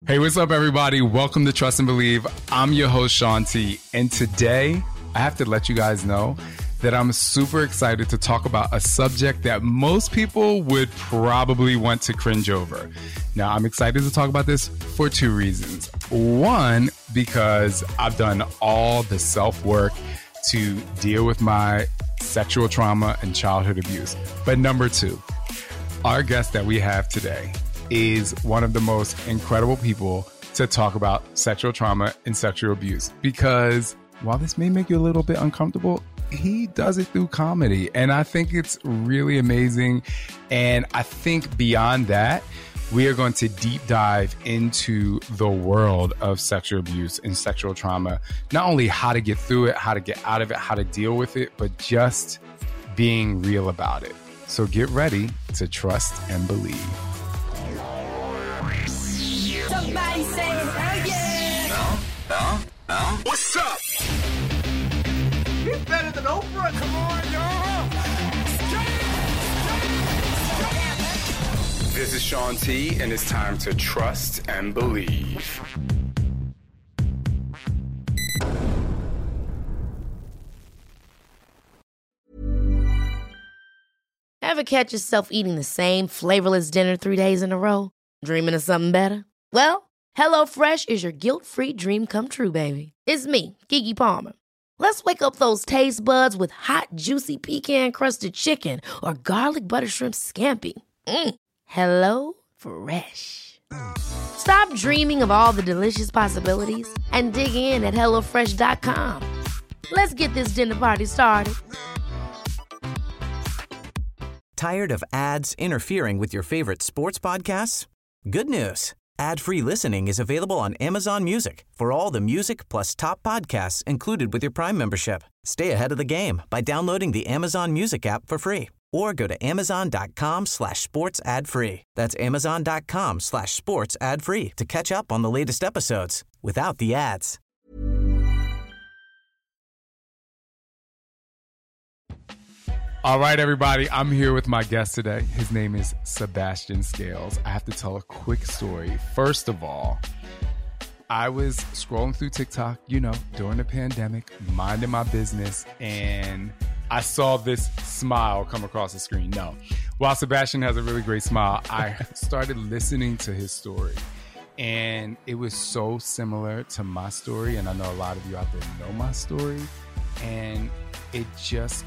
Hey, what's up, everybody? Welcome to Trust and Believe. I'm your host, Sean T. And today, I have to let you guys know that I'm super excited to talk about a subject that most people would probably want to cringe over. Now, I'm excited to talk about this for two reasons. One, because I've done all the self-work to deal with my sexual trauma and childhood abuse. But number two, our guest that we have today is one of the most incredible people to talk about sexual trauma and sexual abuse, because while this may make you a little bit uncomfortable, he does it through comedy. And I think it's really amazing. And I think beyond that, we are going to deep dive into the world of sexual abuse and sexual trauma. Not only how to get through it, how to get out of it, how to deal with it, but just being real about it. So get ready to trust and believe. Somebody say hell yeah! No. What's up? He's better than Oprah. Come on, y'all. This is Sean T, and it's time to trust and believe. Ever catch yourself eating the same flavorless dinner 3 days in a row? Dreaming of something better? Well, HelloFresh is your guilt-free dream come true, baby. It's me, Keke Palmer. Let's wake up those taste buds with hot, juicy pecan-crusted chicken or garlic butter shrimp scampi. Hello Fresh. Stop dreaming of all the delicious possibilities and dig in at HelloFresh.com. Let's get this dinner party started. Tired of ads interfering with your favorite sports podcasts? Good news. Ad-free listening is available on Amazon Music for all the music plus top podcasts included with your Prime membership. Stay ahead of the game by downloading the Amazon Music app for free or go to amazon.com/sports ad free. That's amazon.com/sports ad free to catch up on the latest episodes without the ads. All right, everybody, I'm here with my guest today. His name is Sebastian Scales. I have to tell a quick story. First of all, I was scrolling through TikTok, during the pandemic, minding my business, and I saw this smile come across the screen. No, while Sebastian has a really great smile, I started listening to his story, and it was so similar to my story, and I know a lot of you out there know my story, and it just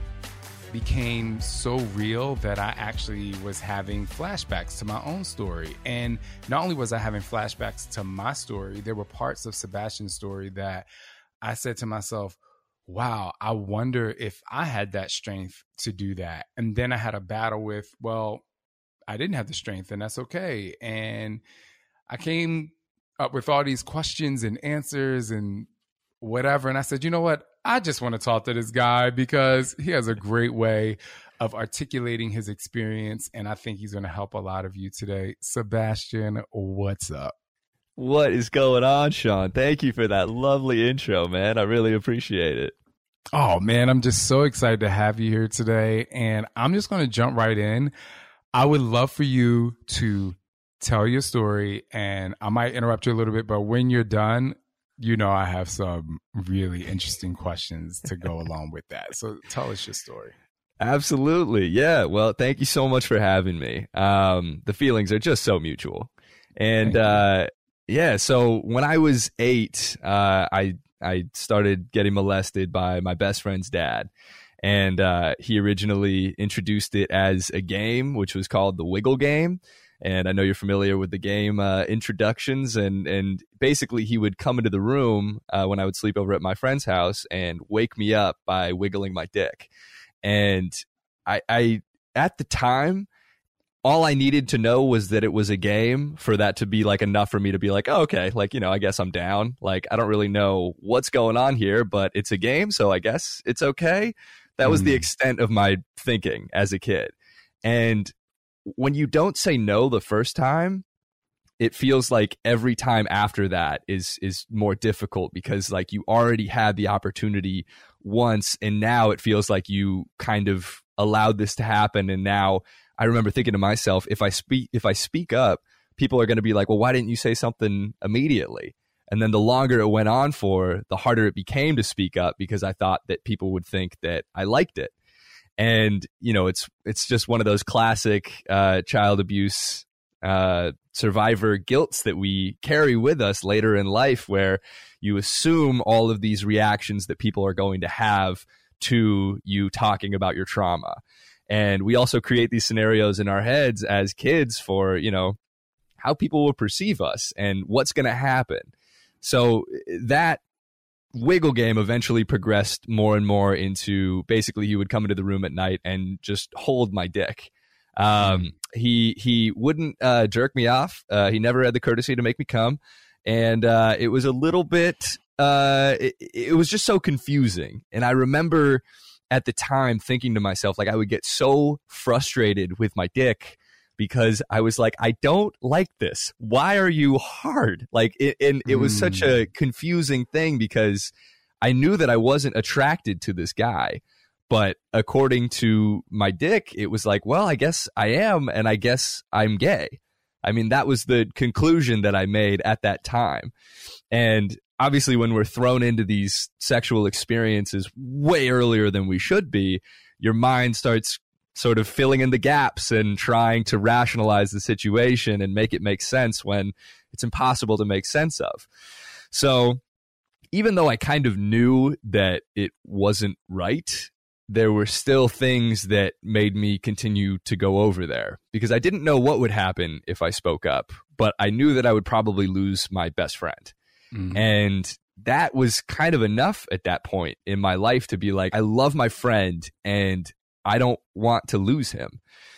became so real that I actually was having flashbacks to my own story. And not only was I having flashbacks to my story, there were parts of Sebastian's story that I said to myself, wow, I wonder if I had that strength to do that. And then I had a battle with, well, I didn't have the strength, and that's okay. And I came up with all these questions and answers and whatever. And I said, you know what? I just want to talk to this guy because he has a great way of articulating his experience, and I think he's going to help a lot of you today. Sebastian, what's up? What is going on, Sean? Thank you for that lovely intro, man. I really appreciate it. Oh, man, I'm just so excited to have you here today, and I'm just going to jump right in. I would love for you to tell your story, and I might interrupt you a little bit, but when you're done, I have some really interesting questions to go along with that. So tell us your story. Absolutely. Yeah. Well, thank you so much for having me. The feelings are just so mutual. And so when I was 8, I started getting molested by my best friend's dad. And he originally introduced it as a game, which was called the Wiggle Game. And I know you're familiar with the game introductions. And basically, he would come into the room when I would sleep over at my friend's house and wake me up by wiggling my dick. And I at the time, all I needed to know was that it was a game for that to be like enough for me to be like, oh, okay, like, I guess I'm down. Like, I don't really know what's going on here, but it's a game, so I guess it's okay. That was the extent of my thinking as a kid. And when you don't say no the first time, it feels like every time after that is more difficult because like you already had the opportunity once, and now it feels like you kind of allowed this to happen. And now I remember thinking to myself, if I speak up, people are going to be like, well, why didn't you say something immediately? And then the longer it went on for, the harder it became to speak up, because I thought that people would think that I liked it. And, you know, it's just one of those classic child abuse survivor guilts that we carry with us later in life, where you assume all of these reactions that people are going to have to you talking about your trauma. And we also create these scenarios in our heads as kids for, you know, how people will perceive us and what's going to happen. So that wiggle game eventually progressed more and more into, basically he would come into the room at night and just hold my dick. He wouldn't jerk me off. He never had the courtesy to make me come. And it was a little bit, it was just so confusing. And I remember at the time thinking to myself, like, I would get so frustrated with my dick because I was like, I don't like this. Why are you hard? Like, it was such a confusing thing, because I knew that I wasn't attracted to this guy. But according to my dick, it was like, well, I guess I am, and I guess I'm gay. I mean, that was the conclusion that I made at that time. And obviously, when we're thrown into these sexual experiences way earlier than we should be, your mind starts sort of filling in the gaps and trying to rationalize the situation and make it make sense when it's impossible to make sense of. So even though I kind of knew that it wasn't right, there were still things that made me continue to go over there, because I didn't know what would happen if I spoke up, but I knew that I would probably lose my best friend. Mm-hmm. And that was kind of enough at that point in my life to be like, I love my friend and I don't want to lose him.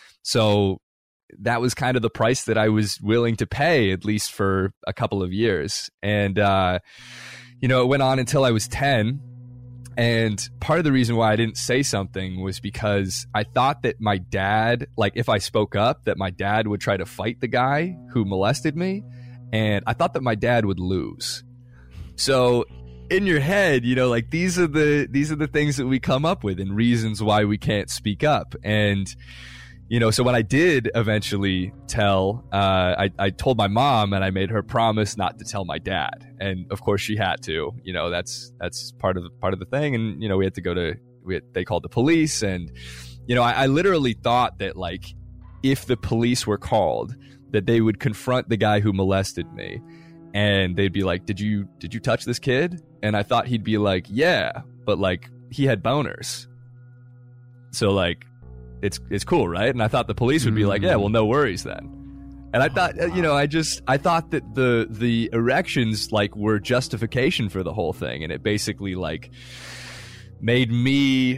So that was kind of the price that I was willing to pay, at least for a couple of years. And, you know, it went on until I was 10. And part of the reason why I didn't say something was because I thought that my dad, like if I spoke up, that my dad would try to fight the guy who molested me. And I thought that my dad would lose. So in your head, you know, like these are the things that we come up with and reasons why we can't speak up. And, you know, so when I did eventually tell, I told my mom, and I made her promise not to tell my dad. And of course she had to, you know, that's part of the thing. And, you know, we had to go to, they called the police. And, you know, I literally thought that, like, if the police were called, that they would confront the guy who molested me. And they'd be like, did you touch this kid? And I thought he'd be like, yeah, but like he had boners. So like, it's cool, right? And I thought the police would be like, yeah, well, no worries then. And I thought, you know, I thought that the erections like were justification for the whole thing. And it basically like made me,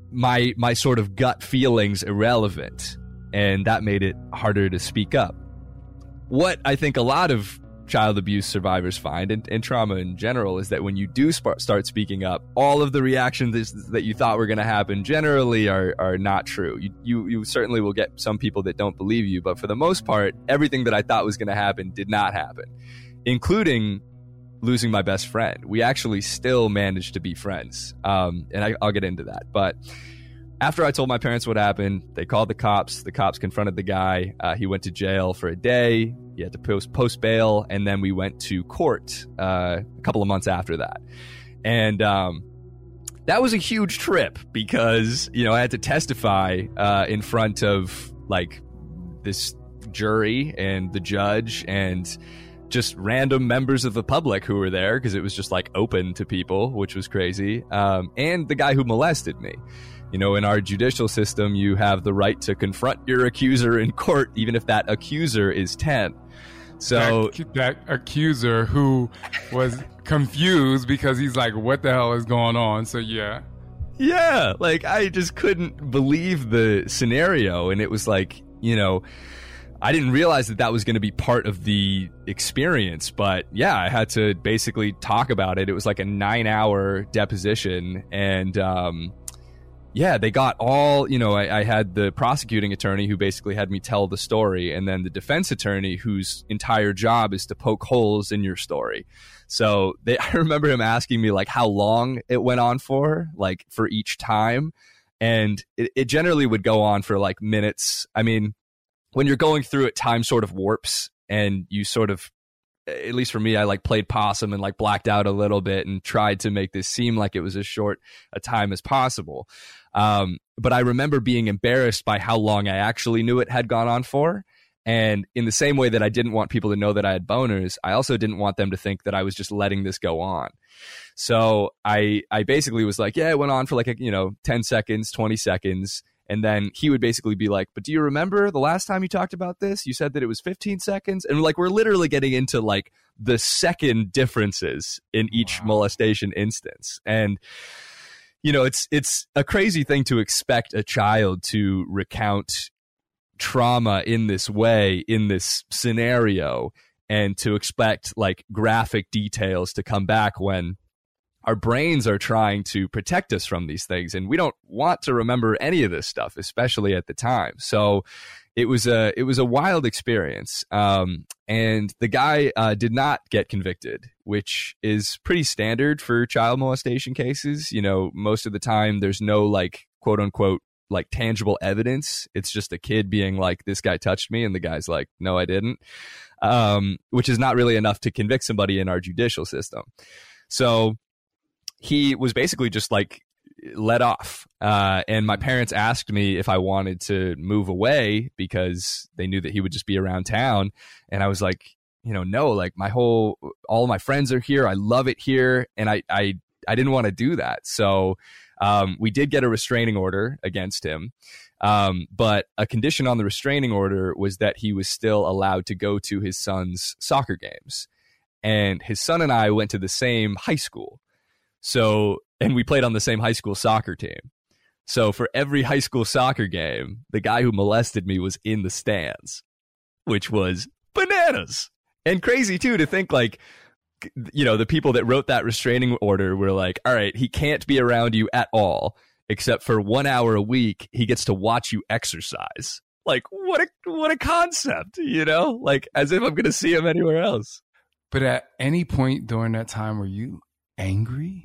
my sort of gut feelings irrelevant. And that made it harder to speak up. What I think a lot of child abuse survivors find, and trauma in general, is that when you do start speaking up, all of the reactions that you thought were going to happen generally are not true. You certainly will get some people that don't believe you, but for the most part, everything that I thought was going to happen did not happen, including losing my best friend. We actually still managed to be friends, and I'll get into that. But after I told my parents what happened, they called the cops. The cops confronted the guy. He went to jail for a day. He had to post bail, and then we went to court a couple of months after that. And that was a huge trip because, you know, I had to testify in front of like this jury and the judge and just random members of the public who were there, because it was just like open to people, which was crazy. And the guy who molested me. You know, in our judicial system, you have the right to confront your accuser in court, even if that accuser is 10. So that accuser who was confused because he's like, what the hell is going on? So yeah, like I just couldn't believe the scenario. And it was like, you know, I didn't realize that was going to be part of the experience. But yeah, I had to basically talk about it. It was like a 9-hour deposition. And yeah, they got all, you know, I had the prosecuting attorney who basically had me tell the story, and then the defense attorney whose entire job is to poke holes in your story. So I remember him asking me like how long it went on for, like for each time. And it generally would go on for like minutes. I mean, when you're going through it, time sort of warps and you sort of, at least for me, I like played possum and like blacked out a little bit and tried to make this seem like it was as short a time as possible. But I remember being embarrassed by how long I actually knew it had gone on for. And in the same way that I didn't want people to know that I had boners, I also didn't want them to think that I was just letting this go on. So I basically was like, yeah, it went on for like, 10 seconds, 20 seconds. And then he would basically be like, but do you remember the last time you talked about this? You said that it was 15 seconds. And like, we're literally getting into like the second differences in each molestation instance. And, it's a crazy thing to expect a child to recount trauma in this way, in this scenario, and to expect like graphic details to come back when our brains are trying to protect us from these things, and we don't want to remember any of this stuff, especially at the time. So it was a wild experience. And the guy did not get convicted, which is pretty standard for child molestation cases. Most of the time there's no like quote unquote like tangible evidence. It's just a kid being like, this guy touched me, and the guy's like, no, I didn't, which is not really enough to convict somebody in our judicial system. So he was basically just like let off. And my parents asked me if I wanted to move away because they knew that he would just be around town. And I was like, no, like all of my friends are here. I love it here. And I didn't want to do that. So we did get a restraining order against him. But a condition on the restraining order was that he was still allowed to go to his son's soccer games. And his son and I went to the same high school. So, and we played on the same high school soccer team. So for every high school soccer game, the guy who molested me was in the stands, which was bananas. And crazy too, to think like, the people that wrote that restraining order were like, all right, he can't be around you at all, except for 1 hour a week. He gets to watch you exercise. Like, what a concept, like as if I'm going to see him anywhere else. But at any point during that time, were you angry?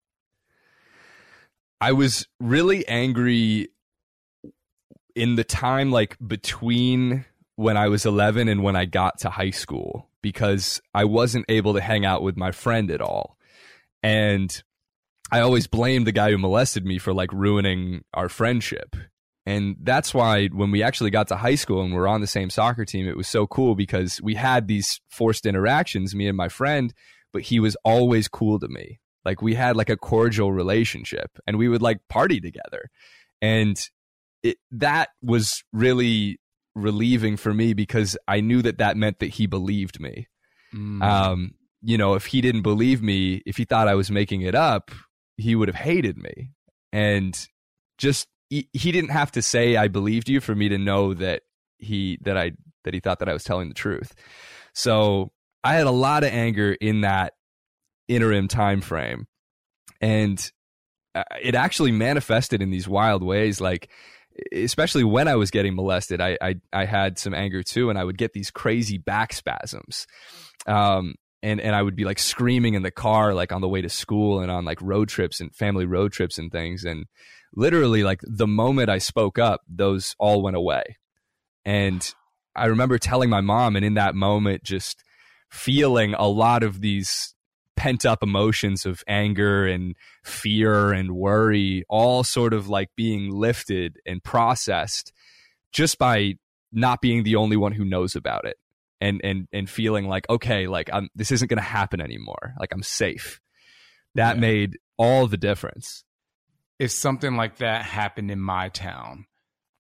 I was really angry in the time like between when I was 11 and when I got to high school, because I wasn't able to hang out with my friend at all. And I always blamed the guy who molested me for like ruining our friendship. And that's why when we actually got to high school and we're on the same soccer team, it was so cool because we had these forced interactions, me and my friend, but he was always cool to me. Like we had like a cordial relationship and we would like party together. And that was really relieving for me because I knew that meant that he believed me. If he didn't believe me, if he thought I was making it up, he would have hated me. And just, he didn't have to say I believed you for me to know that he thought that I was telling the truth. So I had a lot of anger in that interim time frame, and it actually manifested in these wild ways. Like, especially when I was getting molested, I had some anger too, and I would get these crazy back spasms. And I would be like screaming in the car, like on the way to school and on like road trips and family road trips and things. And literally like the moment I spoke up, those all went away. And I remember telling my mom, and in that moment, just feeling a lot of these pent up emotions of anger and fear and worry, all sort of like being lifted and processed just by not being the only one who knows about it. And feeling like, okay, like this isn't going to happen anymore. Like I'm safe. That made all the difference. If something like that happened in my town,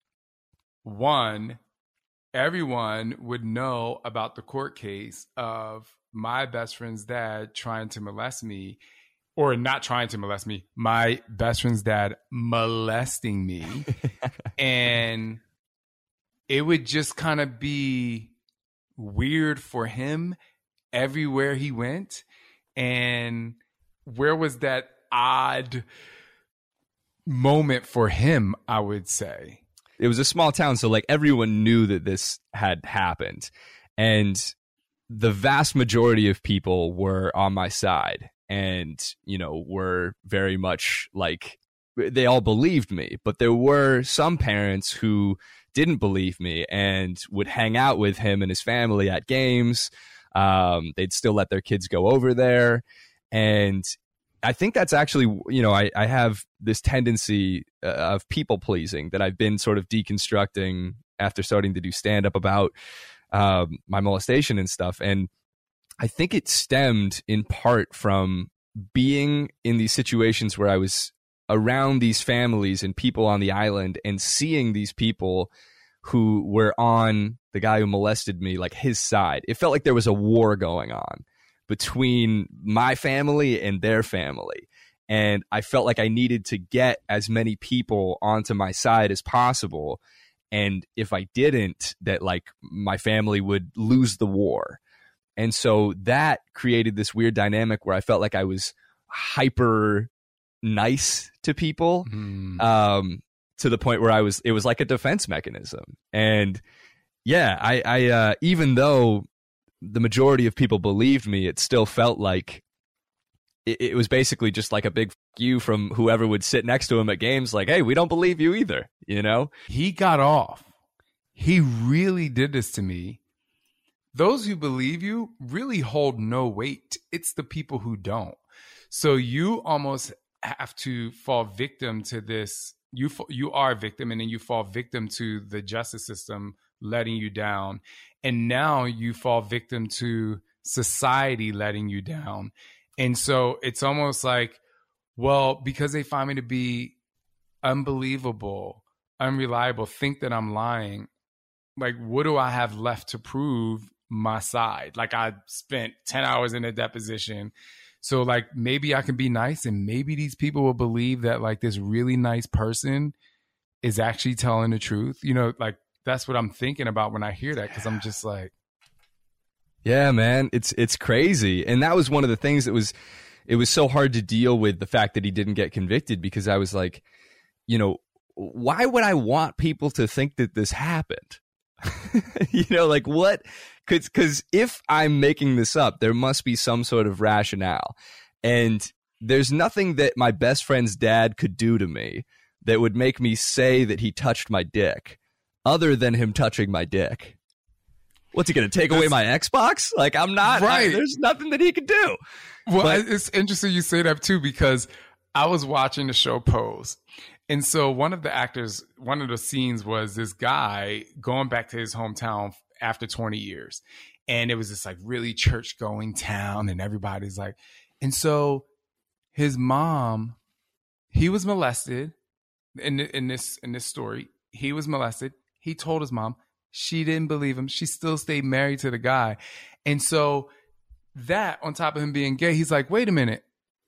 one, everyone would know about the court case of my best friend's dad trying to molest me, or not trying to molest me, my best friend's dad molesting me. And it would just kind of be weird for him everywhere he went. And where was that odd moment for him, I would say? It was a small town, so like everyone knew that this had happened. And the vast majority of people were on my side and, were very much like, they all believed me. But there were some parents who didn't believe me and would hang out with him and his family at games. They'd still let their kids go over there. And I think that's actually, you know, I have this tendency of people pleasing that I've been sort of deconstructing after starting to do stand-up about my molestation and stuff. And I think it stemmed in part from being in these situations where I was around these families and people on the island and seeing these people who were on the guy who molested me, like his side. It felt like there was a war going on between my family and their family. And I felt like I needed to get as many people onto my side as possible. And if I didn't, that like my family would lose the war. And so that created this weird dynamic where I felt like I was hyper nice to people, to the point where it was like a defense mechanism. And yeah, I even though the majority of people believed me, it still felt like it was basically just like a big fuck you from whoever would sit next to him at games. Like, hey, we don't believe you either, you know? He got off. He really did this to me. Those who believe you really hold no weight. It's the people who don't. So you almost have to fall victim to this. You are a victim, and then you fall victim to the justice system letting you down. And now you fall victim to society letting you down. And so it's almost like, well, because they find me to be unbelievable, unreliable, think that I'm lying, like, what do I have left to prove my side? Like, I spent 10 hours in a deposition. So, like, maybe I can be nice, and maybe these people will believe that, like, this really nice person is actually telling the truth. You know, like, that's what I'm thinking about when I hear that, because I'm just like, yeah, man, it's crazy. And that was one of the things that it was so hard to deal with, the fact that he didn't get convicted, because I was like, you know, why would I want people to think that this happened? You know, like, what? Because if I'm making this up, there must be some sort of rationale. And there's nothing that my best friend's dad could do to me that would make me say that he touched my dick, other than him touching my dick. What's he going to take away my Xbox? Like, I'm not, right. There's nothing that he could do. Well, But it's interesting you say that too, because I was watching the show Pose. And so one of the scenes was this guy going back to his hometown after 20 years. And it was this like really church going town, and everybody's like, and so his mom, he was molested in this story. He was molested. He told his mom. She didn't believe him. She still stayed married to the guy. And so that, on top of him being gay, he's like, wait a minute.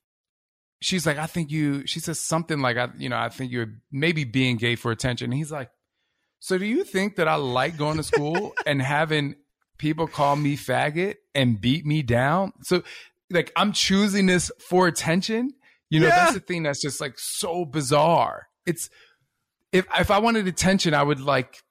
She's like, she says something like, I think you're maybe being gay for attention. And he's like, so do you think that I like going to school and having people call me faggot and beat me down? So, like, I'm choosing this for attention. You know, That's the thing that's just like so bizarre. It's, if I wanted attention, I would like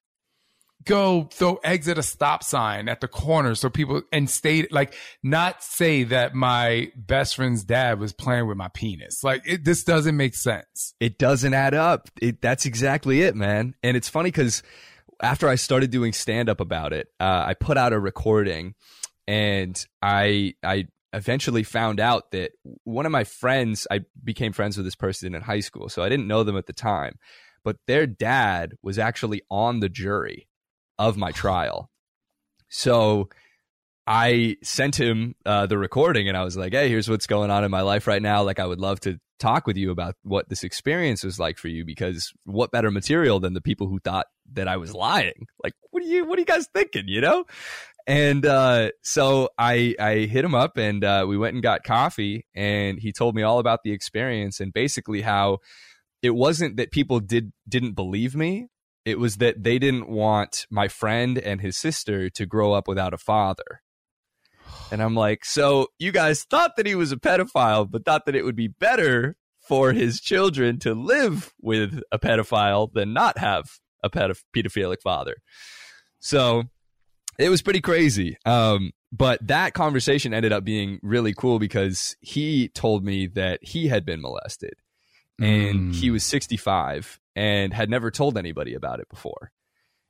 go throw eggs at a stop sign at the corner so people, and stay, like, not say that my best friend's dad was playing with my penis. Like, this doesn't make sense. it doesn't add up. That's exactly it, man. And it's funny because after I started doing stand-up about it, I put out a recording, and I eventually found out that one of my friends, I became friends with this person in high school, so I didn't know them at the time, but their dad was actually on the jury of my trial. So I sent him the recording, and I was like, hey, here's what's going on in my life right now. Like, I would love to talk with you about what this experience was like for you, because what better material than the people who thought that I was lying? Like, what are you guys thinking, you know? And so I hit him up, and we went and got coffee, and he told me all about the experience, and basically how it wasn't that people didn't believe me. It was that they didn't want my friend and his sister to grow up without a father. And I'm like, so you guys thought that he was a pedophile, but thought that it would be better for his children to live with a pedophile than not have a pedophilic father. So it was pretty crazy. But that conversation ended up being really cool, because he told me that he had been molested, and he was 65 and had never told anybody about it before.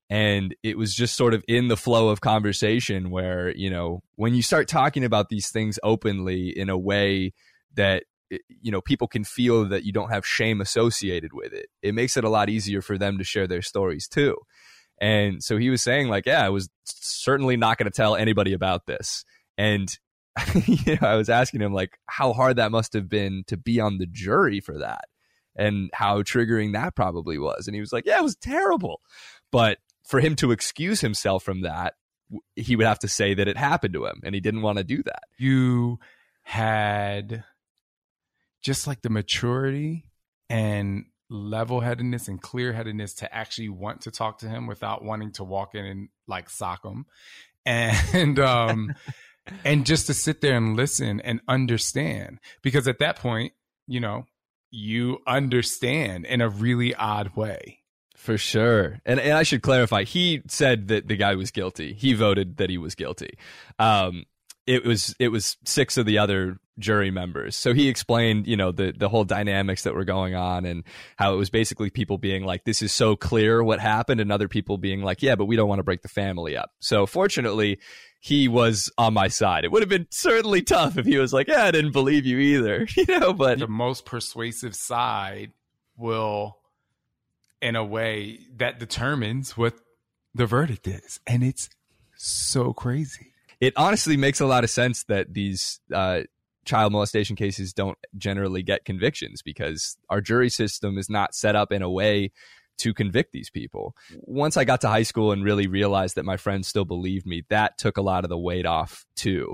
And it was just sort of in the flow of conversation where, you know, when you start talking about these things openly in a way that, you know, people can feel that you don't have shame associated with it, it makes it a lot easier for them to share their stories too. And so he was saying like, yeah, I was certainly not going to tell anybody about this. And you know, I was asking him like how hard that must have been to be on the jury for that and how triggering that probably was. And he was like, yeah, it was terrible. But for him to excuse himself from that, he would have to say that it happened to him, and he didn't want to do that. You had just like the maturity and level-headedness and clear-headedness to actually want to talk to him without wanting to walk in and like sock him. And and just to sit there and listen and understand. Because at that point, you know, you understand in a really odd way. For sure. And I should clarify, he said that the guy was guilty. He voted that he was guilty. It was 6 of the other jury members. So he explained, you know, the whole dynamics that were going on and how it was basically people being like, this is so clear what happened, and other people being like, yeah, but we don't want to break the family up. So fortunately, he was on my side. It would have been certainly tough if he was like, yeah, I didn't believe you either, you know, but the most persuasive side will, in a way, that determines what the verdict is. And it's so crazy. It honestly makes a lot of sense that these child molestation cases don't generally get convictions, because our jury system is not set up in a way to convict these people. Once I got to high school and really realized that my friends still believed me, that took a lot of the weight off too.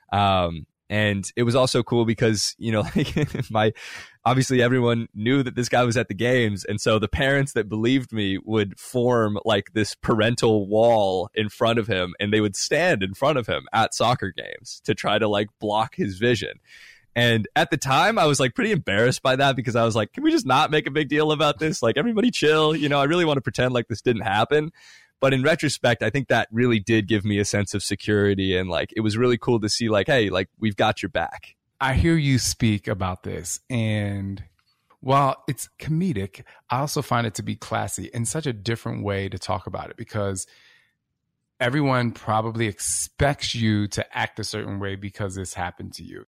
And it was also cool because, you know, like obviously everyone knew that this guy was at the games. And so the parents that believed me would form like this parental wall in front of him, and they would stand in front of him at soccer games to try to like block his vision. And at the time I was like pretty embarrassed by that, because I was like, can we just not make a big deal about this? Like, everybody chill. You know, I really want to pretend like this didn't happen. But in retrospect, I think that really did give me a sense of security, and like it was really cool to see like, hey, like we've got your back. I hear you speak about this, and while it's comedic, I also find it to be classy in such a different way to talk about it, because everyone probably expects you to act a certain way because this happened to you.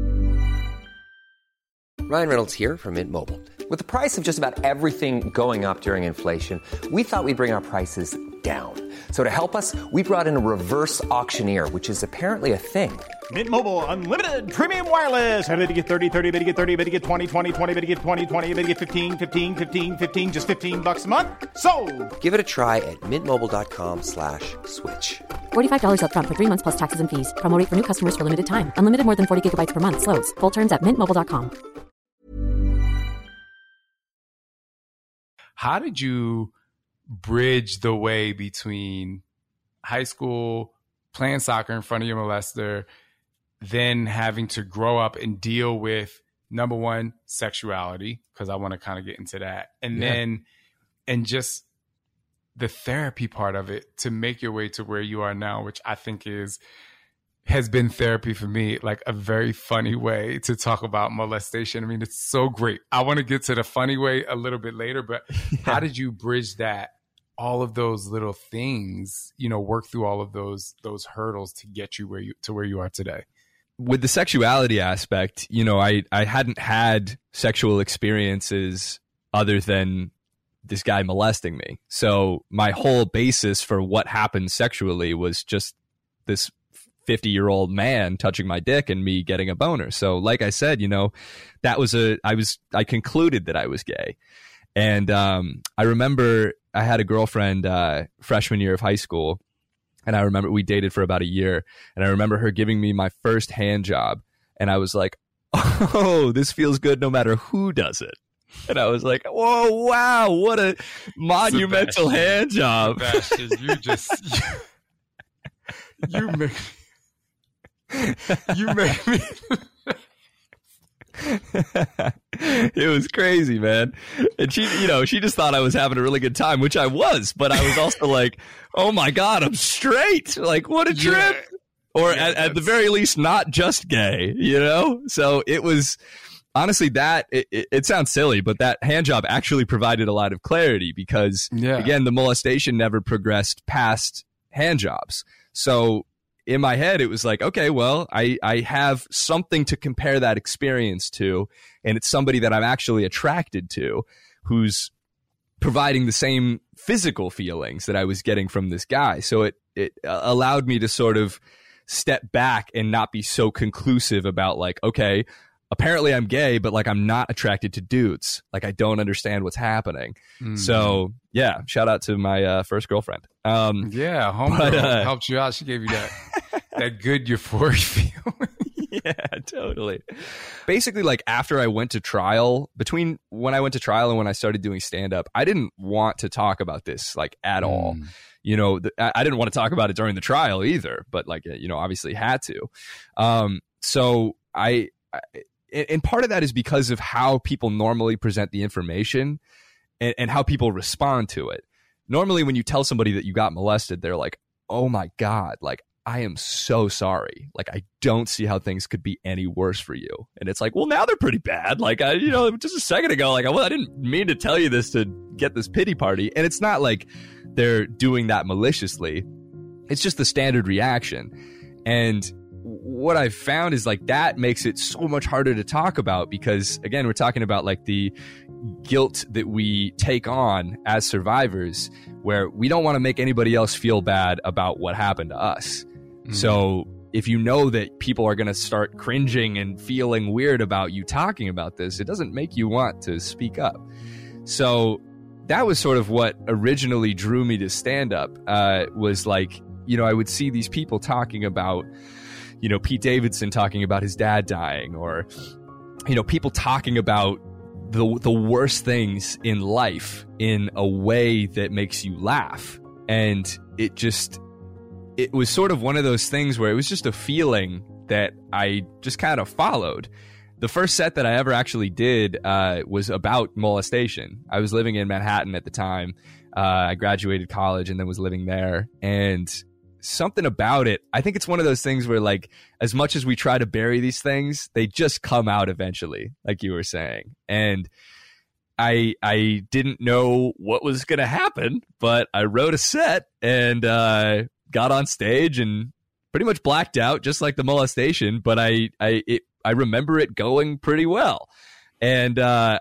Ryan Reynolds here from Mint Mobile. With the price of just about everything going up during inflation, we thought we'd bring our prices down. So to help us, we brought in a reverse auctioneer, which is apparently a thing. Mint Mobile Unlimited Premium Wireless. How to get 30, 30, bit to get 30, bit to get 20, 20, 20, bit to get 20, 20, bit to get 15, 15, 15, 15, just $15 a month? Sold! Give it a try at mintmobile.com/switch. $45 up front for 3 months plus taxes and fees. Promo rate for new customers for limited time. Unlimited more than 40 gigabytes per month. Slows full terms at mintmobile.com. How did you bridge the way between high school, playing soccer in front of your molester, then having to grow up and deal with, number one, sexuality, because I want to kind of get into that, and then, and just the therapy part of it to make your way to where you are now, which I think has been therapy for me, like a very funny way to talk about molestation. I mean, it's so great. I want to get to the funny way a little bit later, but how did you bridge that, all of those little things, you know, work through all of those hurdles to get you where you are today? With the sexuality aspect, you know, I hadn't had sexual experiences other than this guy molesting me. So my whole basis for what happened sexually was just this 50-year-old man touching my dick and me getting a boner. So like I said, you know, that was I concluded that I was gay. And I remember I had a girlfriend freshman year of high school, and I remember we dated for about a year, and I remember her giving me my first hand job, and I was like, oh, this feels good no matter who does it. And I was like, whoa, wow, what a monumental hand job. Sebastian, you make me It was crazy, man. And she just thought I was having a really good time, which I was, but I was also like, oh my God, I'm straight. Like, what a trip. Or at the very least, not just gay, you know? So it was honestly, that it sounds silly, but that hand job actually provided a lot of clarity because, again, the molestation never progressed past hand jobs. So in my head, it was like, okay, well, I have something to compare that experience to, and it's somebody that I'm actually attracted to who's providing the same physical feelings that I was getting from this guy. So it allowed me to sort of step back and not be so conclusive about like, okay, apparently I'm gay, but like I'm not attracted to dudes. Like I don't understand what's happening. So yeah, shout out to my first girlfriend. Homegirl helped you out. She gave you that good euphoric feeling. Yeah, totally. Basically, like after I went to trial, between when I went to trial and when I started doing stand-up, I didn't want to talk about this like at all. You know, I didn't want to talk about it during the trial either, but like, you know, obviously had to. So and part of that is because of how people normally present the information and how people respond to it. Normally, when you tell somebody that you got molested, they're like, oh my God, like, I am so sorry. Like, I don't see how things could be any worse for you. And it's like, well, now they're pretty bad. Like, just a second ago, like, well, I didn't mean to tell you this to get this pity party. And it's not like they're doing that maliciously. It's just the standard reaction. And what I've found is like that makes it so much harder to talk about because, again, we're talking about like the guilt that we take on as survivors where we don't want to make anybody else feel bad about what happened to us. So if you know that people are going to start cringing and feeling weird about you talking about this, it doesn't make you want to speak up. So that was sort of what originally drew me to stand up, was like, you know, I would see these people talking about, you know, Pete Davidson talking about his dad dying, or, you know, people talking about the worst things in life in a way that makes you laugh. And it was sort of one of those things where it was just a feeling that I just kind of followed. The first set that I ever actually did was about molestation. I was living in Manhattan at the time. I graduated college and then was living there. And something about it, I think it's one of those things where, like, as much as we try to bury these things, they just come out eventually, like you were saying. And I didn't know what was going to happen, but I wrote a set and got on stage and pretty much blacked out, just like the molestation. But I remember it going pretty well. And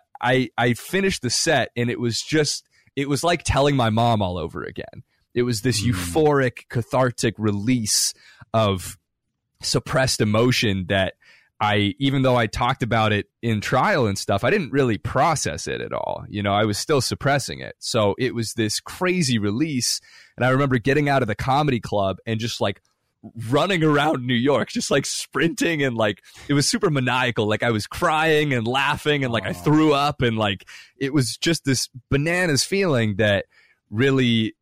I finished the set, and it was like telling my mom all over again. It was this euphoric, cathartic release of suppressed emotion that even though I talked about it in trial and stuff, I didn't really process it at all. You know, I was still suppressing it. So it was this crazy release. And I remember getting out of the comedy club and just like running around New York, just like sprinting, and like it was super maniacal. Like I was crying and laughing and like I threw up, and like it was just this bananas feeling that really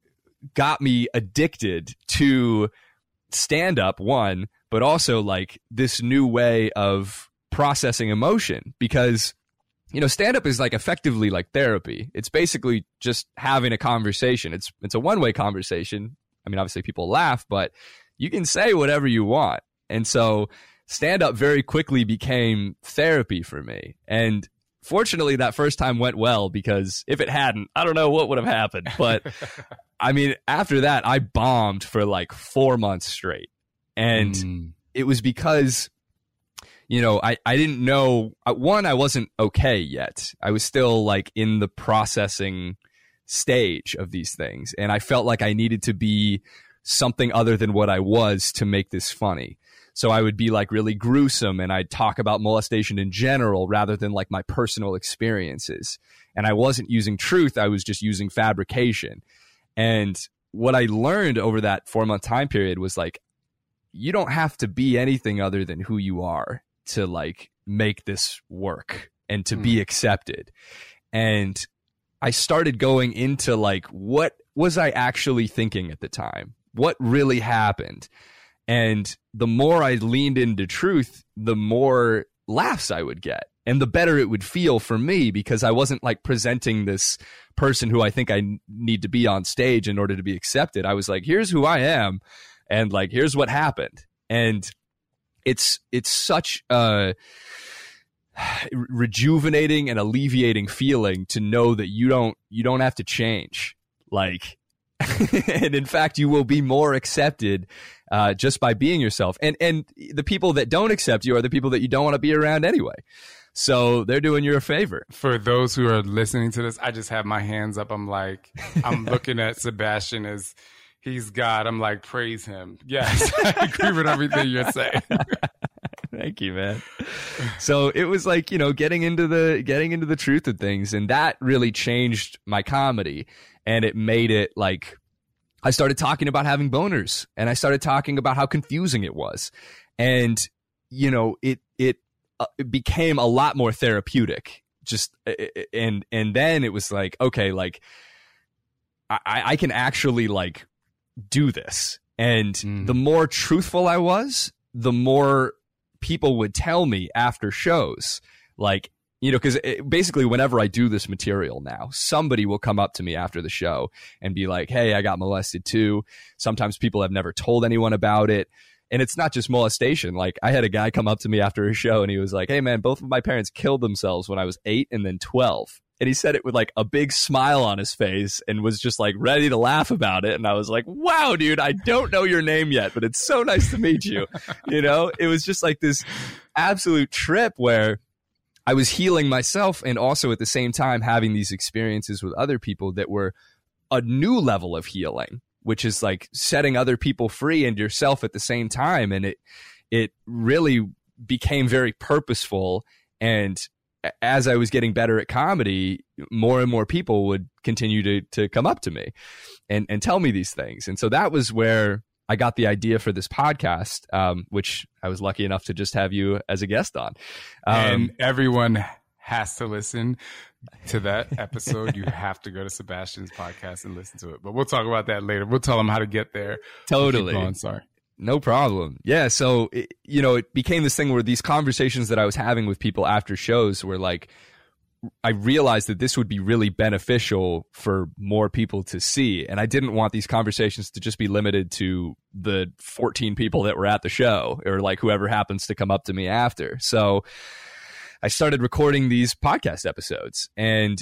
got me addicted to stand up, one, but also like this new way of processing emotion, because, you know, stand up is like effectively like therapy. It's basically just having a conversation. It's a one-way conversation. I mean, obviously people laugh, but you can say whatever you want. And so stand up very quickly became therapy for me. And fortunately, that first time went well, because if it hadn't, I don't know what would have happened. But I mean, after that, I bombed for like 4 months straight. And it was because, you know, I didn't know, one, I wasn't okay yet. I was still like in the processing stage of these things. And I felt like I needed to be something other than what I was to make this funny. So I would be like really gruesome, and I'd talk about molestation in general rather than like my personal experiences. And I wasn't using truth. I was just using fabrication. And what I learned over that 4-month time period was like, you don't have to be anything other than who you are to like make this work and to be accepted. And I started going into like, what was I actually thinking at the time? What really happened? And the more I leaned into truth, the more laughs I would get, and the better it would feel for me, because I wasn't like presenting this person who I think I need to be on stage in order to be accepted. I was like, here's who I am, and like, here's what happened. And it's such a rejuvenating and alleviating feeling to know that you don't have to change. Like, and in fact, you will be more accepted just by being yourself. And the people that don't accept you are the people that you don't want to be around anyway. So they're doing you a favor. For those who are listening to this, I just have my hands up. I'm looking at Sebastian as he's God. I'm like, praise him. Yes, I agree with everything you're saying. Thank you, man. So it was like, getting into the truth of things, and that really changed my comedy. And it made it like, I started talking about having boners, and I started talking about how confusing it was. And, it became a lot more therapeutic. And then it was like, okay, like I can actually like do this. And the more truthful I was, the more people would tell me after shows, like, because basically whenever I do this material now, somebody will come up to me after the show and be like, hey, I got molested too. Sometimes people have never told anyone about it. And it's not just molestation. Like, I had a guy come up to me after a show and he was like, hey, man, both of my parents killed themselves when I was 8 and then 12. And he said it with like a big smile on his face and was just like ready to laugh about it. And I was like, wow, dude, I don't know your name yet, but it's so nice to meet you. It was just like this absolute trip where I was healing myself and also at the same time having these experiences with other people that were a new level of healing, which is like setting other people free and yourself at the same time. And it really became very purposeful. And as I was getting better at comedy, more and more people would continue to come up to me and tell me these things. And so that was where I got the idea for this podcast, which I was lucky enough to just have you as a guest on. And everyone has to listen to that episode. You have to go to Sebastian's podcast and listen to it. But we'll talk about that later. We'll tell them how to get there. Totally. Keep going, sorry. No problem. Yeah. So, it became this thing where these conversations that I was having with people after shows were like, I realized that this would be really beneficial for more people to see. And I didn't want these conversations to just be limited to the 14 people that were at the show or like whoever happens to come up to me after. So I started recording these podcast episodes, and,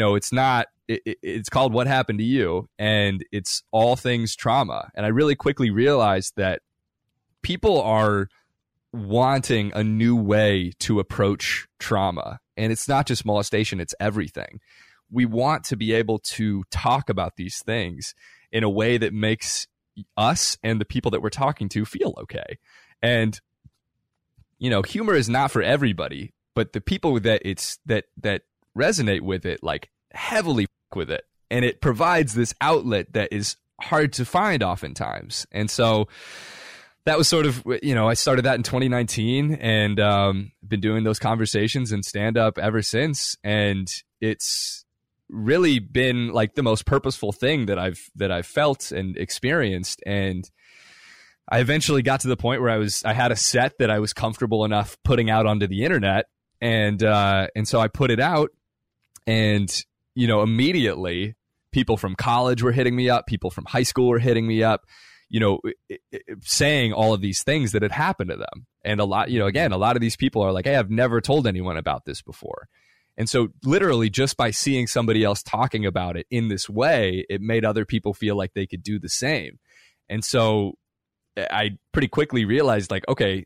it's called What Happened to You, and it's all things trauma. And I really quickly realized that people are wanting a new way to approach trauma. And it's not just molestation, it's everything. We want to be able to talk about these things in a way that makes us and the people that we're talking to feel okay. And, humor is not for everybody, but the people that that resonate with it, like, heavily with it. And it provides this outlet that is hard to find oftentimes. And so that was sort of, I started that in 2019 and been doing those conversations and stand up ever since. And it's really been like the most purposeful thing that I've felt and experienced. And I eventually got to the point where I had a set that I was comfortable enough putting out onto the internet. And so I put it out, and, immediately people from college were hitting me up. People from high school were hitting me up, saying all of these things that had happened to them. And a lot of these people are like, hey, I've never told anyone about this before. And so literally just by seeing somebody else talking about it in this way, it made other people feel like they could do the same. And so I pretty quickly realized, like, okay,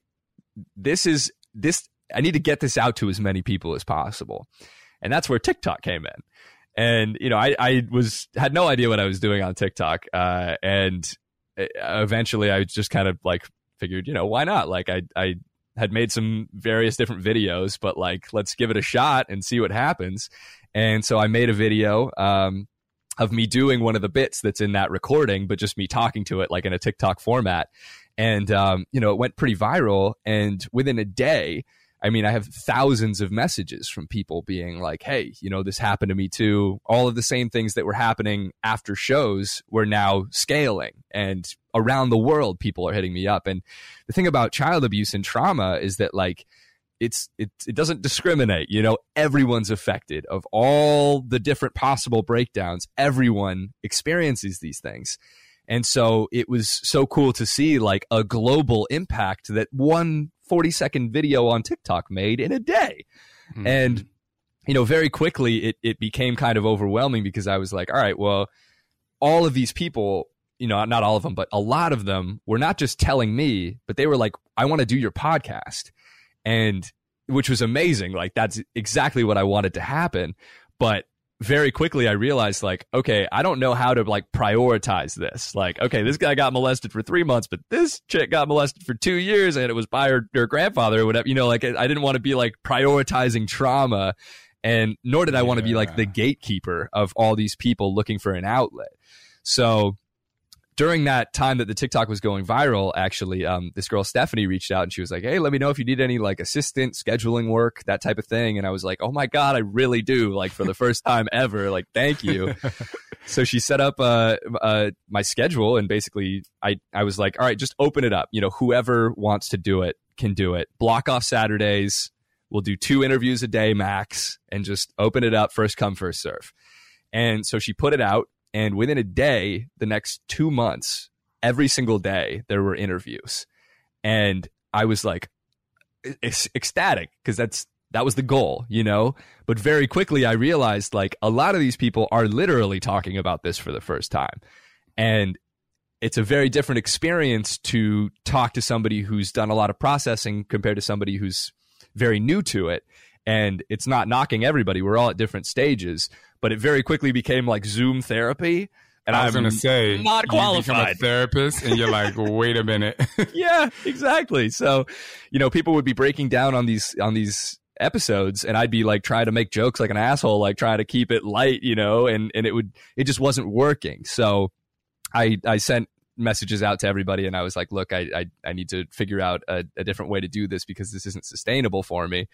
I need to get this out to as many people as possible. And that's where TikTok came in. And, I had no idea what I was doing on TikTok. And eventually I just kind of like figured, why not? Like I had made some various different videos, but like, let's give it a shot and see what happens. And so I made a video of me doing one of the bits that's in that recording, but just me talking to it like in a TikTok format. And, it went pretty viral. And within a day, I have thousands of messages from people being like, hey, this happened to me too. All of the same things that were happening after shows were now scaling, and around the world, people are hitting me up. And the thing about child abuse and trauma is that, like, it doesn't discriminate. Everyone's affected. Of all the different possible breakdowns, everyone experiences these things. And so it was so cool to see like a global impact that one 40-second video on TikTok made in a day. And, you know, very quickly it became kind of overwhelming because I was like, all right, well, all of these people, you know, not all of them, but a lot of them were not just telling me, but they were like, I want to do your podcast. And which was amazing. Like, that's exactly what I wanted to happen. But very quickly I realized, like, okay, I don't know how to like prioritize this. Like, okay, this guy got molested for 3 months, but this chick got molested for 2 years and it was by her grandfather or whatever. You know, like, I didn't want to be like prioritizing trauma, and nor did I want to be like the gatekeeper of all these people looking for an outlet. So during that time that the TikTok was going viral, actually, this girl, Stephanie, reached out and she was like, hey, let me know if you need any like assistant scheduling work, that type of thing. And I was like, oh my God, I really do. Like, for the first time ever, like, thank you. So she set up my schedule, and basically I was like, all right, just open it up. You know, whoever wants to do it can do it. Block off Saturdays. We'll do 2 interviews a day max, and just open it up, first come, first serve. And so she put it out. And within a day, the next 2 months, every single day, there were interviews. And I was like ecstatic, because that was the goal, you know? But very quickly, I realized, like, a lot of these people are literally talking about this for the first time. And it's a very different experience to talk to somebody who's done a lot of processing compared to somebody who's very new to it. And it's not knocking everybody. We're all at different stages. But it very quickly became like Zoom therapy. And I was going to say, not qualified. You become a therapist and you're like, wait a minute. Yeah, exactly. So, you know, people would be breaking down on these episodes, and I'd be like trying to make jokes like an asshole, like trying to keep it light, you know, and it just wasn't working. So I sent messages out to everybody, and I was like, look, I need to figure out a different way to do this, because this isn't sustainable for me.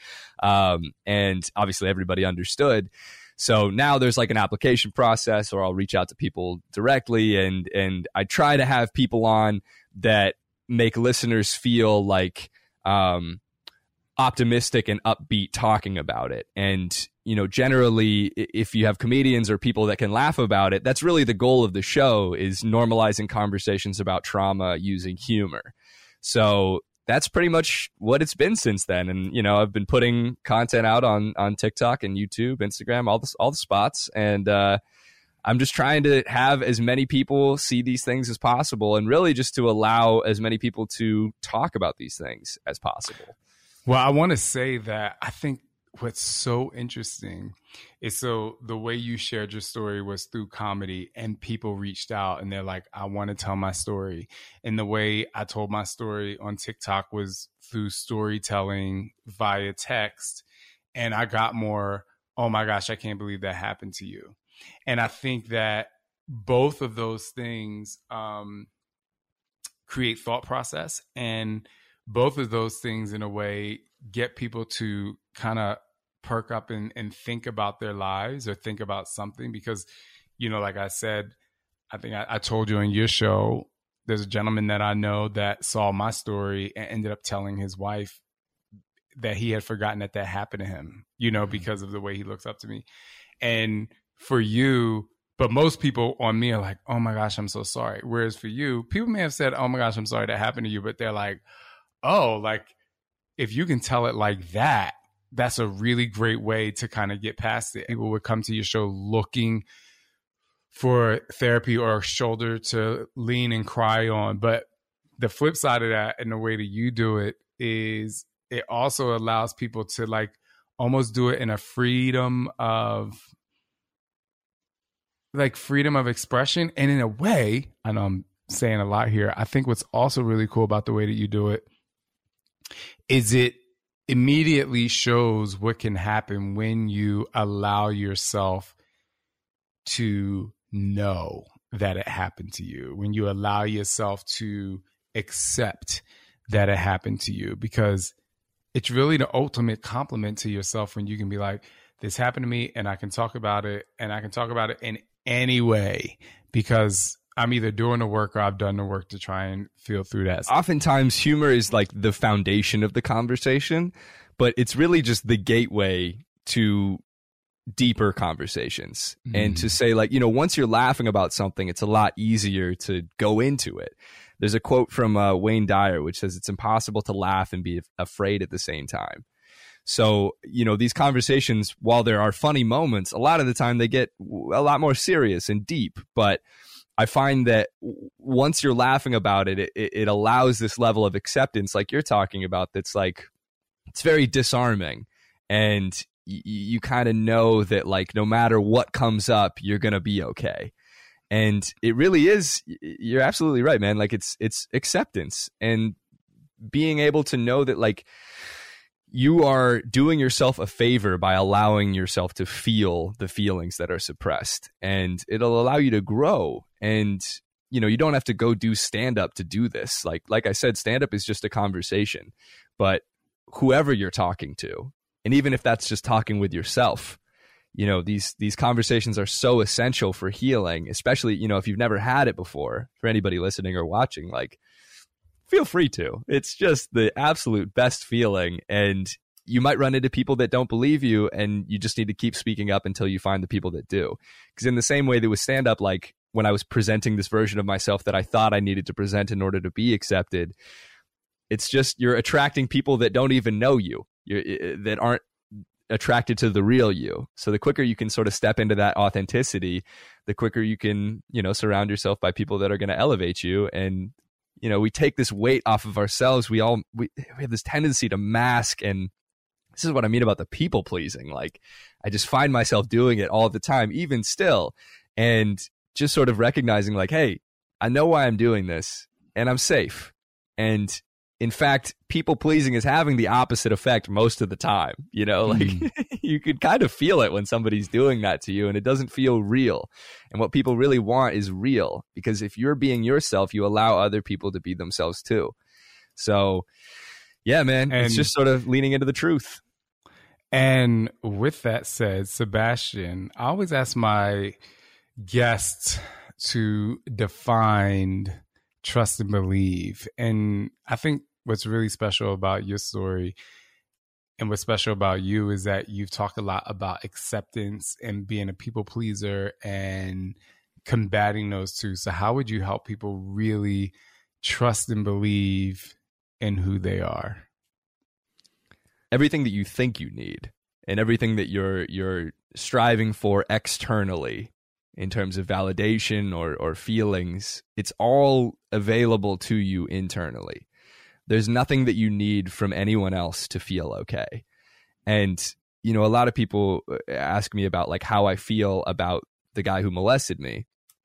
And obviously everybody understood. So now there's like an application process, or I'll reach out to people directly, and I try to have people on that make listeners feel like optimistic and upbeat talking about it. And, you know, generally, if you have comedians or people that can laugh about it, that's really the goal of the show, is normalizing conversations about trauma using humor. So that's pretty much what it's been since then. And, you know, I've been putting content out on TikTok and YouTube, Instagram, all the spots. And I'm just trying to have as many people see these things as possible, and really just to allow as many people to talk about these things as possible. Well, I want to say that I think what's so interesting is, so the way you shared your story was through comedy, and people reached out and they're like, I want to tell my story. And the way I told my story on TikTok was through storytelling via text. And I got more, oh my gosh, I can't believe that happened to you. And I think that both of those things create thought process, and both of those things in a way get people to kind of perk up and think about their lives, or think about something. Because, you know, like I said, I think I told you on your show, there's a gentleman that I know that saw my story and ended up telling his wife that he had forgotten that happened to him, you know, because of the way he looks up to me. And for you, but most people on me are like, oh my gosh, I'm so sorry. Whereas for you, people may have said, oh my gosh, I'm sorry that happened to you. But they're like, oh, like, if you can tell it like that, that's a really great way to kind of get past it. People would come to your show looking for therapy or a shoulder to lean and cry on. But the flip side of that, and the way that you do it, is it also allows people to like almost do it in a freedom of expression. And in a way, I know I'm saying a lot here, I think what's also really cool about the way that you do it is it immediately shows what can happen when you allow yourself to know that it happened to you, when you allow yourself to accept that it happened to you. Because it's really the ultimate compliment to yourself when you can be like, this happened to me, and I can talk about it, and I can talk about it in any way, because I'm either doing the work or I've done the work to try and feel through that. Oftentimes, humor is like the foundation of the conversation, but it's really just the gateway to deeper conversations. And to say, like, you know, once you're laughing about something, it's a lot easier to go into it. There's a quote from Wayne Dyer, which says, it's impossible to laugh and be afraid at the same time. So, these conversations, while there are funny moments, a lot of the time they get a lot more serious and deep. But I find that once you're laughing about it, it allows this level of acceptance like you're talking about that's like, it's very disarming. And you kind of know that, like, no matter what comes up, you're going to be okay. And it really is, you're absolutely right, man. Like, it's acceptance and being able to know that, like, you are doing yourself a favor by allowing yourself to feel the feelings that are suppressed, and it'll allow you to grow. And, you don't have to go do stand-up to do this. Like I said, stand-up is just a conversation, but whoever you're talking to, and even if that's just talking with yourself, these conversations are so essential for healing, especially, if you've never had it before. For anybody listening or watching, like, feel free to. It's just the absolute best feeling. And you might run into people that don't believe you, and you just need to keep speaking up until you find the people that do. Because in the same way that with stand-up, like, when I was presenting this version of myself that I thought I needed to present in order to be accepted, it's just, you're attracting people that don't even know you, that aren't attracted to the real you. So the quicker you can sort of step into that authenticity, the quicker you can, surround yourself by people that are going to elevate you. And, we take this weight off of ourselves. We have this tendency to mask. And this is what I mean about the people pleasing. Like, I just find myself doing it all the time, even still. And just sort of recognizing, like, hey, I know why I'm doing this, and I'm safe. And in fact, people pleasing is having the opposite effect most of the time. You could kind of feel it when somebody's doing that to you, and it doesn't feel real. And what people really want is real, because if you're being yourself, you allow other people to be themselves too. So yeah, man, it's just sort of leaning into the truth. And with that said, Sebastian, I always ask my guests to define trust and believe. And I think what's really special about your story and what's special about you is that you've talked a lot about acceptance and being a people pleaser and combating those two. So how would you help people really trust and believe in who they are? Everything that you think you need and everything that you're striving for externally in terms of validation or feelings, it's all available to you internally. There's nothing that you need from anyone else to feel okay. And, a lot of people ask me about, like, how I feel about the guy who molested me.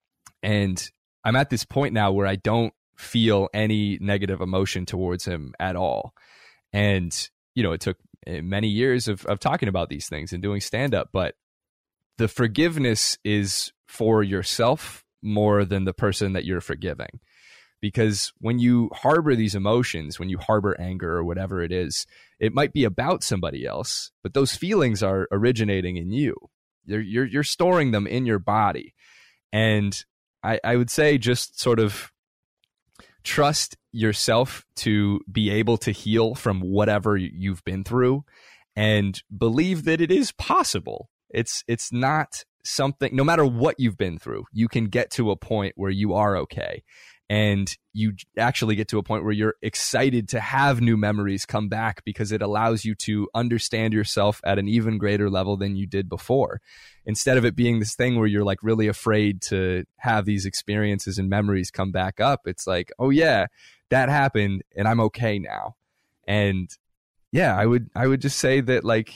And I'm at this point now where I don't feel any negative emotion towards him at all. And, it took many years of talking about these things and doing stand-up, but the forgiveness is for yourself more than the person that you're forgiving. Because when you harbor these emotions, when you harbor anger or whatever it is, it might be about somebody else, but those feelings are originating in you. You're storing them in your body. And I would say just sort of trust yourself to be able to heal from whatever you've been through, and believe that it is possible. It's not something, no matter what you've been through, you can get to a point where you are okay. And you actually get to a point where you're excited to have new memories come back, because it allows you to understand yourself at an even greater level than you did before. Instead of it being this thing where you're, like, really afraid to have these experiences and memories come back up, it's like, oh yeah, that happened and I'm okay now. And yeah, I would just say that, like,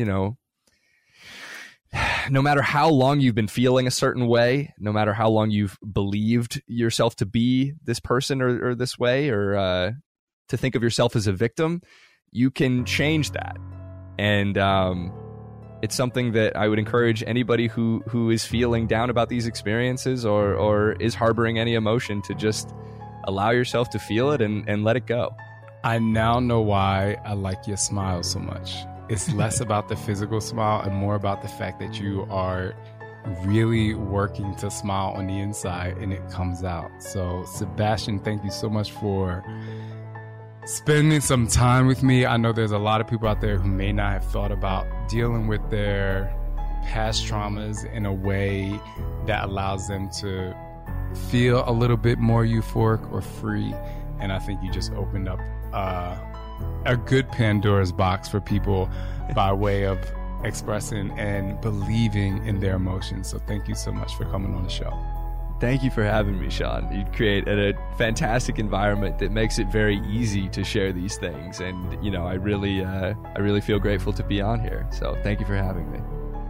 no matter how long you've been feeling a certain way, no matter how long you've believed yourself to be this person or this way, or to think of yourself as a victim, you can change that. And it's something that I would encourage anybody who is feeling down about these experiences or is harboring any emotion to just allow yourself to feel it and let it go. I now know why I like your smile so much. It's less about the physical smile and more about the fact that you are really working to smile on the inside and it comes out. So, Sebastian, thank you so much for spending some time with me. I know there's a lot of people out there who may not have thought about dealing with their past traumas in a way that allows them to feel a little bit more euphoric or free. And I think you just opened up a good Pandora's box for people by way of expressing and believing in their emotions. So thank you so much for coming on the show. Thank you for having me, Sean. You create a fantastic environment that makes it very easy to share these things. And, you know, I really feel grateful to be on here. So thank you for having me.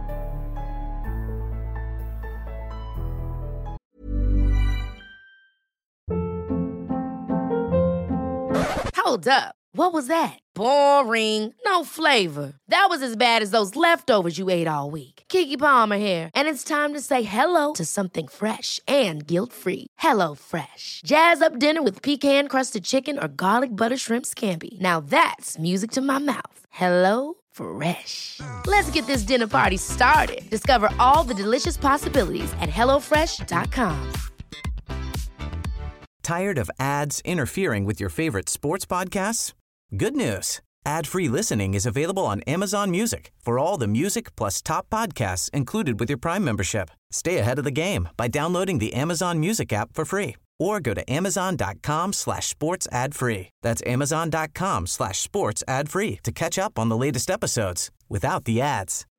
Hold up. What was that? Boring. No flavor. That was as bad as those leftovers you ate all week. Keke Palmer here, and it's time to say hello to something fresh and guilt-free. Hello Fresh. Jazz up dinner with pecan-crusted chicken or garlic butter shrimp scampi. Now that's music to my mouth. Hello Fresh. Let's get this dinner party started. Discover all the delicious possibilities at HelloFresh.com. Tired of ads interfering with your favorite sports podcasts? Good news. Ad-free listening is available on Amazon Music for all the music plus top podcasts included with your Prime membership. Stay ahead of the game by downloading the Amazon Music app for free or go to amazon.com/sports ad free. That's amazon.com/sports ad free to catch up on the latest episodes without the ads.